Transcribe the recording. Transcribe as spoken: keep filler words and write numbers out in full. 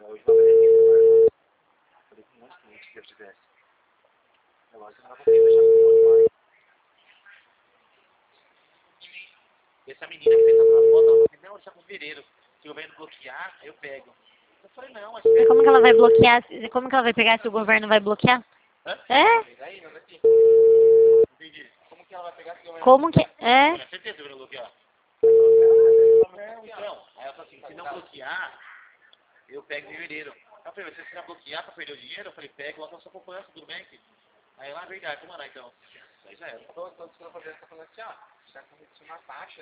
hoje não vai ter. Falei com um monte de cliente que eu tivesse. Agora você não vai conseguir fechar com o pai. E essa menina que fez essa foto, ela falou assim, não, deixa com o fevereiro. Se o governo bloquear, aí eu pego. Eu falei, não, acho que... Mas como que ela vai bloquear? Como que ela vai pegar se o governo vai bloquear? Hã? É? Aí, não daqui. Entendi. Como que ela vai pegar se o governo... Como que... É? Com certeza o governo bloquear. Não, então. Aí ela falou assim, se não bloquear, eu pego em fevereiro. Eu falei, mas se você não bloquear pra perder o dinheiro, eu falei, pego lá com a sua poupança, tudo bem? Aí ela, ah, verdade, vamos lá então. Aí já era. Então, então, se eu fazer essa falando assim, ó, já cometi uma taxa